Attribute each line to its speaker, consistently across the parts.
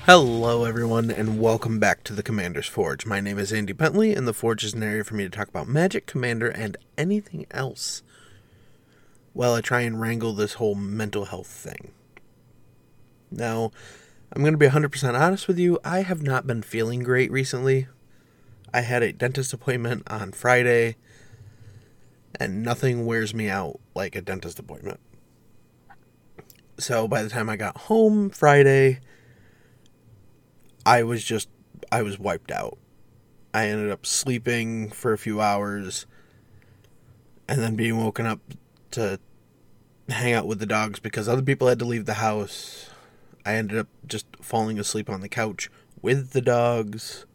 Speaker 1: Hello everyone, and welcome back to the Commander's Forge. My name is Andy Bentley, and the Forge is an area for me to talk about Magic, Commander, and anything else while I try and wrangle this whole mental health thing. Now, I'm going to be 100% honest with you, I have not been feeling great recently. I had a dentist appointment on Friday, and nothing wears me out like a dentist appointment. So by the time I got home Friday, I was wiped out. I ended up sleeping for a few hours and then being woken up to hang out with the dogs because other people had to leave the house. I ended up just falling asleep on the couch with the dogs.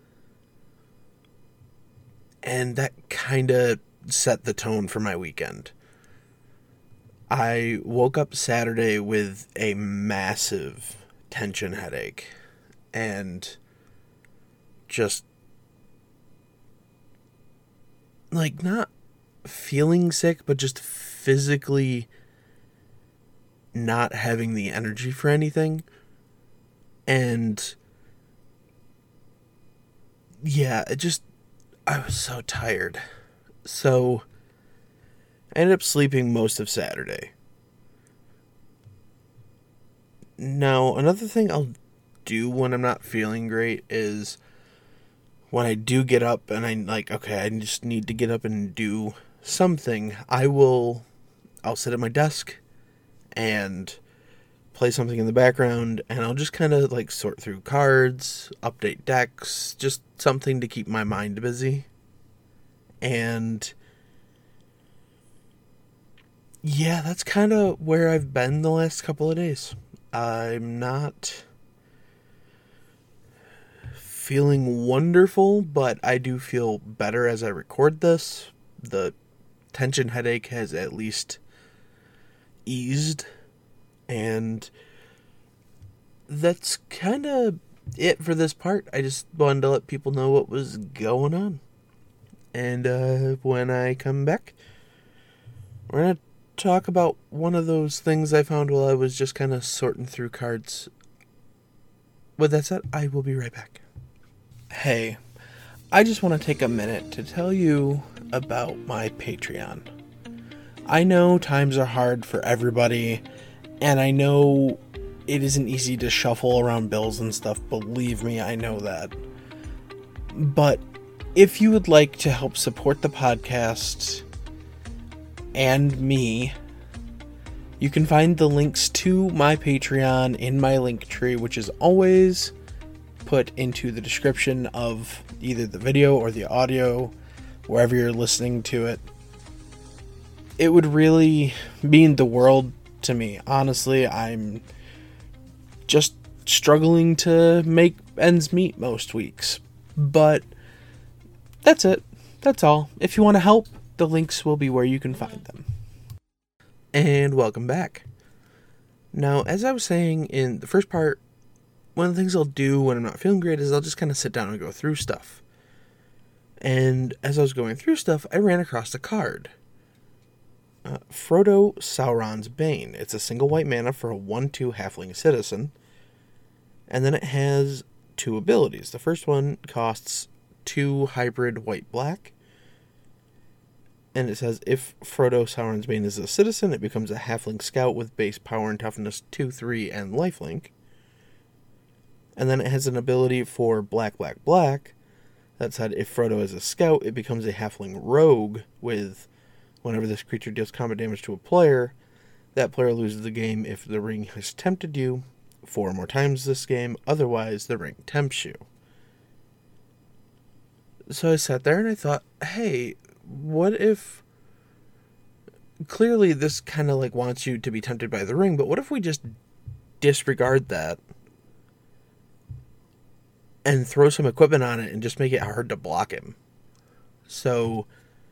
Speaker 1: And that kind of set the tone for my weekend. I woke up Saturday with a massive tension headache. And just, like, not feeling sick, but just physically not having the energy for anything. And, yeah, I was so tired. So, I ended up sleeping most of Saturday. Now, another thing I'll do when I'm not feeling great is when I do get up and I just need to get up and do something, I'll sit at my desk and play something in the background, and I'll just kind of sort through cards, update decks, just something to keep my mind busy. And yeah, that's kind of where I've been the last couple of days. I'm not feeling wonderful, but I do feel better as I record this. The tension headache has at least eased, and that's kind of it for this part. I just wanted to let people know what was going on. And when I come back, we're going to talk about one of those things I found while I was just kind of sorting through cards. With that said, I will be right back. Hey, I just want to take a minute to tell you about my Patreon. I know times are hard for everybody, and I know it isn't easy to shuffle around bills and stuff, believe me, I know that. But if you would like to help support the podcast and me, you can find the links to my Patreon in my link tree, which is always put into the description of either the video or the audio, wherever you're listening to it. It would really mean the world to me. Honestly, I'm just struggling to make ends meet most weeks. But that's it. That's all. If you want to help, the links will be where you can find them. And welcome back. Now, as I was saying in the first part, one of the things I'll do when I'm not feeling great is I'll just kind of sit down and go through stuff. And as I was going through stuff, I ran across a card. Frodo Sauron's Bane. It's a single white mana for a 1/2 halfling citizen. And then it has 2 abilities. The first one costs 2 hybrid white-black. And it says, if Frodo Sauron's Bane is a citizen, it becomes a halfling scout with base power and toughness 2/3 and lifelink. And then it has an ability for black, black, black. That said, if Frodo is a scout, it becomes a halfling rogue with, whenever this creature deals combat damage to a player, that player loses the game if the ring has tempted you 4 more times this game, otherwise the ring tempts you. So I sat there and I thought, hey, what if, clearly this kind of wants you to be tempted by the ring, but what if we just disregard that and throw some equipment on it and just make it hard to block him? So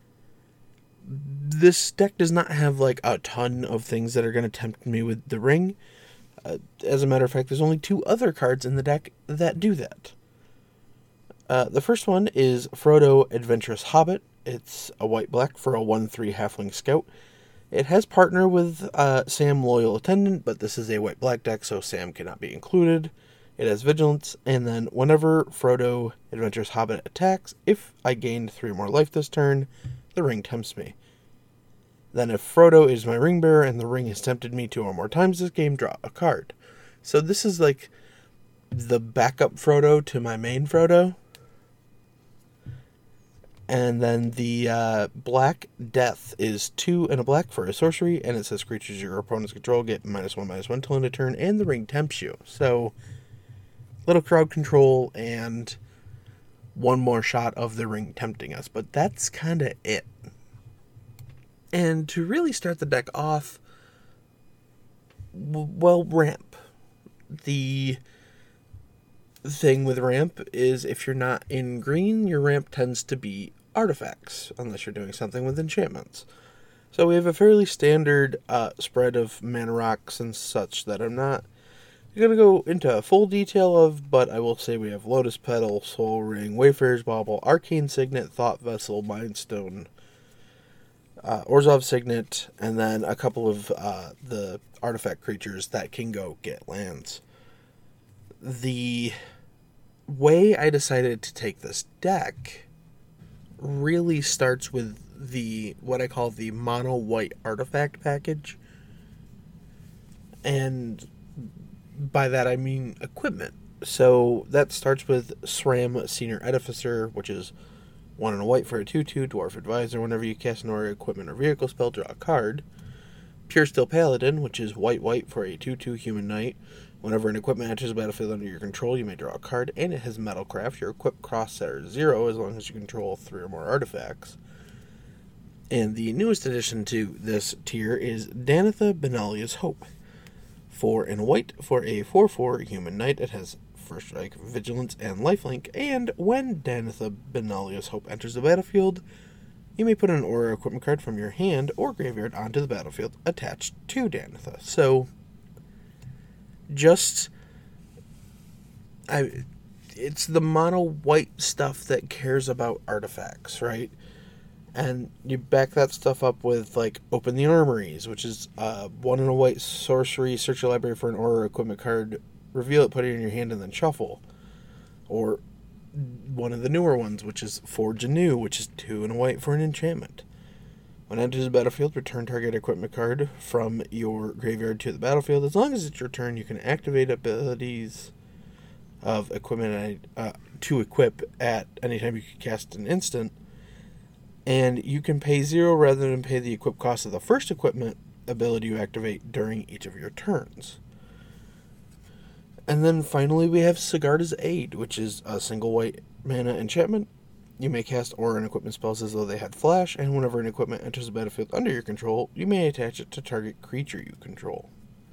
Speaker 1: this deck does not have a ton of things that are going to tempt me with the ring. As a matter of fact, there's only 2 other cards in the deck that do that. The first one is Frodo Adventurous Hobbit. It's a white-black for a 1/3 halfling scout. It has partner with Sam Loyal Attendant, but this is a white-black deck, so Sam cannot be included. It has vigilance, and then whenever Frodo, Adventurous Hobbit, attacks, if I gained 3 more life this turn, the ring tempts me. Then if Frodo is my ring bearer and the ring has tempted me 2 or more times this game, draw a card. So this is like the backup Frodo to my main Frodo. And then the Black Death is 2 and a black for a sorcery, and it says creatures your opponents control get -1/-1 till end of turn, and the ring tempts you. So, little crowd control and 1 more shot of the ring tempting us, but that's kind of it. And to really start the deck off, well, ramp. The thing with ramp is if you're not in green, your ramp tends to be artifacts, unless you're doing something with enchantments. So we have a fairly standard spread of mana rocks and such that I'm not going to go into full detail of, but I will say we have Lotus Petal, Soul Ring, Wayfarer's Bauble, Arcane Signet, Thought Vessel, Mind Stone, Orzhov Signet, and then a couple of the artifact creatures that can go get lands. The way I decided to take this deck really starts with what I call the mono white artifact package. And by that I mean equipment. So that starts with SRAM Senior Edificer, which is 1 and a white for a 2/2 Dwarf Advisor. Whenever you cast an aura, equipment, or vehicle spell, draw a card. Pure Steel Paladin, which is white for a 2/2 Human Knight. Whenever an equipment enters the battlefield under your control, you may draw a card, and it has Metalcraft. Your equip costs are 0 as long as you control 3 or more artifacts. And the newest addition to this tier is Danitha Benalia's Hope. 4 and a white for a 4/4 Human Knight. It has First Strike, Vigilance, and Lifelink. And when Danitha Benalia's Hope enters the battlefield, you may put an aura equipment card from your hand or graveyard onto the battlefield attached to Danitha. So, it's the mono white stuff that cares about artifacts, right? And you back that stuff up with, like, Open the Armories, which is 1 and a white sorcery, search your library for an aura equipment card, reveal it, put it in your hand, and then shuffle. Or one of the newer ones, which is Forge Anew, which is 2 and a white for an enchantment. When it enters the battlefield, return target equipment card from your graveyard to the battlefield. As long as it's your turn, you can activate abilities of equipment to equip at any time you can cast an instant. And you can pay 0 rather than pay the equip cost of the first equipment ability you activate during each of your turns. And then finally we have Sigarda's Aid, which is a single white mana enchantment. You may cast aura and equipment spells as though they had flash, and whenever an equipment enters the battlefield under your control, you may attach it to target creature you control.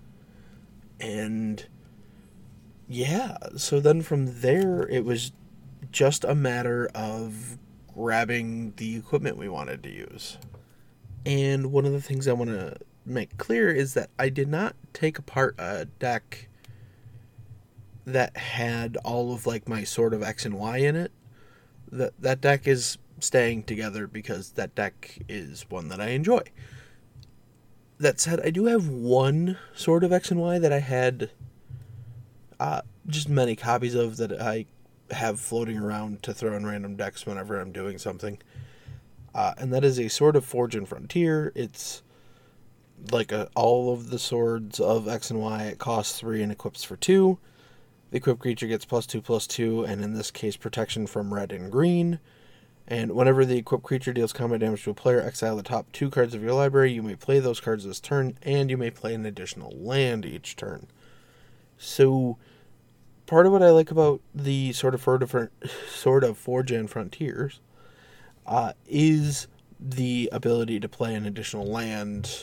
Speaker 1: And yeah, so then from there it was just a matter of grabbing the equipment we wanted to use. And one of the things I want to make clear is that I did not take apart a deck that had all of, like, my Sword of X and Y in it. That deck is staying together because that deck is one that I enjoy. That said, I do have one Sword of X and Y that I had just many copies of that I have floating around to throw in random decks whenever I'm doing something. And that is a Sword of Forge and Frontier. It's like all of the swords of X and Y. It costs 3 and equips for 2. The equipped creature gets +2/+2, and in this case, protection from red and green. And whenever the equipped creature deals combat damage to a player, exile the top 2 cards of your library. You may play those cards this turn, and you may play an additional land each turn. So, part of what I like about the Sword of Forge and Frontiers is the ability to play an additional land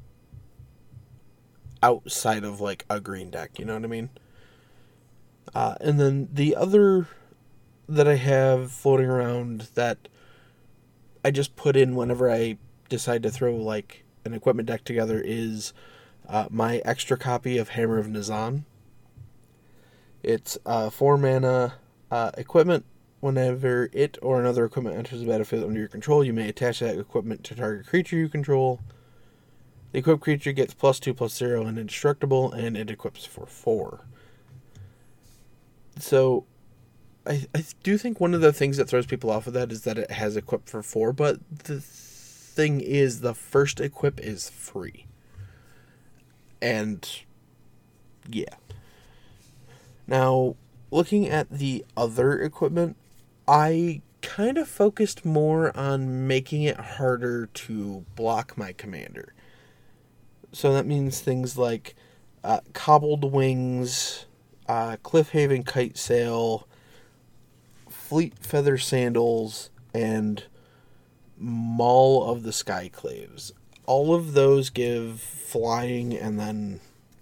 Speaker 1: outside of, like, a green deck, you know what I mean? And then the other that I have floating around that I just put in whenever I decide to throw, like, an equipment deck together is my extra copy of Hammer of Nazan. It's 4 mana equipment. Whenever it or another equipment enters the battlefield under your control, you may attach that equipment to target creature you control. The equipped creature gets +2/+0 and indestructible, and it equips for 4. So I do think one of the things that throws people off of that is that it has equip for 4, but the thing is the first equip is free. And yeah. Now, looking at the other equipment, I kind of focused more on making it harder to block my commander. So that means things like Cobbled Wings, Cliffhaven Kite Sail, Fleet Feather Sandals, and Maul of the Skyclaves. All of those give flying, and then,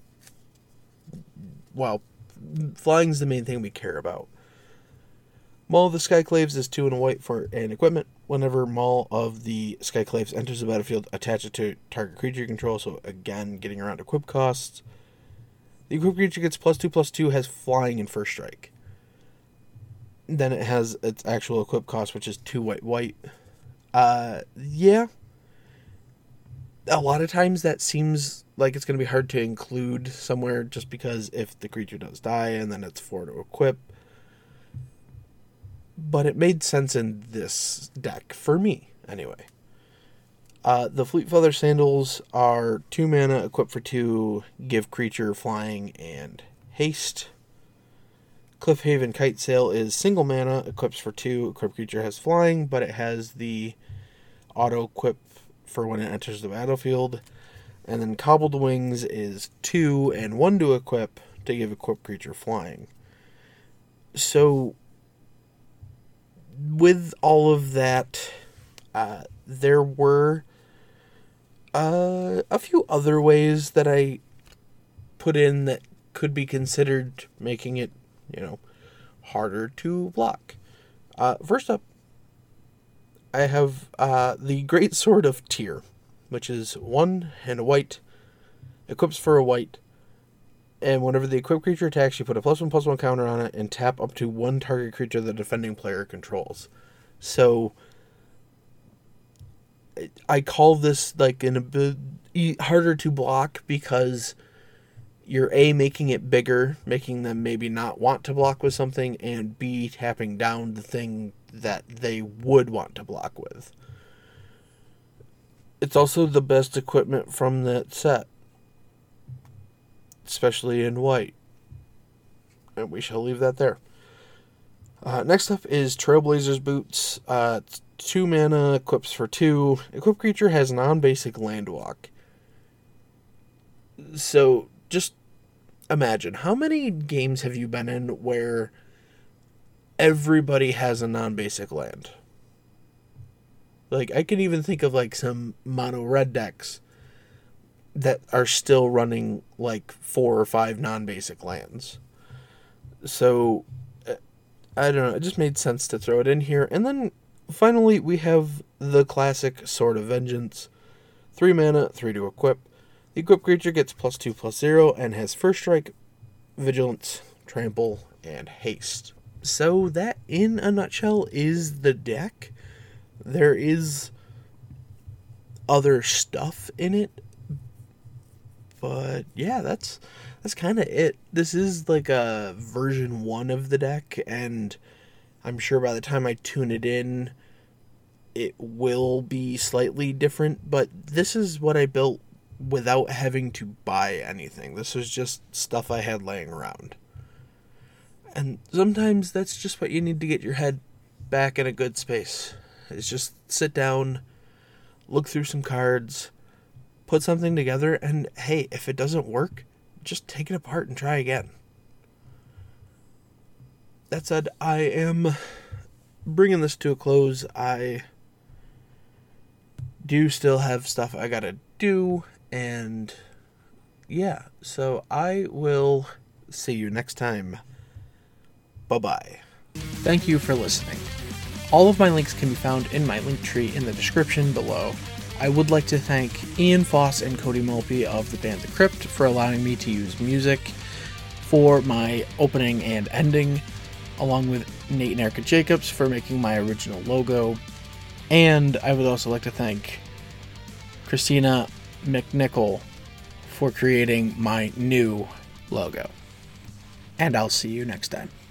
Speaker 1: well, flying's the main thing we care about. Maul of the Skyclaves is 2 and a white for an equipment. Whenever Maul of the Skyclaves enters the battlefield, attach it to target creature you control, so again, getting around equip costs. The equipped creature gets +2/+2, has flying and first strike. Then it has its actual equip cost, which is 2 white. Yeah. A lot of times that seems like it's going to be hard to include somewhere, just because if the creature does die, and then it's 4 to equip. But it made sense in this deck, for me, anyway. The Fleet Feather Sandals are 2 mana, equip for 2, give creature flying and haste. Cliffhaven Kite Sail is single mana, equips for 2, equipped creature has flying, but it has the auto-equip for when it enters the battlefield. And then Cobbled Wings is 2 and 1 to equip to give equipped creature flying. So, with all of that, there were a few other ways that I put in that could be considered making it, harder to block. First up, I have the Great Sword of Tyr, which is 1 and a white, equips for a white, and whenever the equipped creature attacks, you put a +1/+1 counter on it and tap up to 1 target creature the defending player controls. So, I call this like a bit harder to block because you're A, making it bigger, making them maybe not want to block with something, and B, tapping down the thing that they would want to block with. It's also the best equipment from that set, especially in white. And we shall leave that there. Next up is Trailblazer's Boots. It's 2 mana, equips for 2. Equipped creature has non-basic land walk. So, just imagine, how many games have you been in where everybody has a non-basic land? Like, I can even think of, some mono-red decks that are still running, 4 or 5 non-basic lands. So, I don't know, it just made sense to throw it in here. And then, finally, we have the classic Sword of Vengeance. 3 mana, 3 to equip. The equipped creature gets +2/+0 and has first strike, vigilance, trample, and haste. So that, in a nutshell, is the deck. There is other stuff in it, but yeah, that's kind of it. This is like a version 1 of the deck, and I'm sure by the time I tune it in, it will be slightly different, but this is what I built without having to buy anything. This was just stuff I had laying around. And sometimes that's just what you need to get your head back in a good space. Is just sit down, look through some cards, put something together, and hey, if it doesn't work, just take it apart and try again. That said, I am bringing this to a close. I do still have stuff I gotta do, and yeah, so I will see you next time. Bye-bye. Thank you for listening. All of my links can be found in my link tree in the description below. I would like to thank Ian Foss and Cody Mulpey of the band The Crypt for allowing me to use music for my opening and ending, along with Nate and Erica Jacobs for making my original logo. And I would also like to thank Christina McNichol for creating my new logo. And I'll see you next time.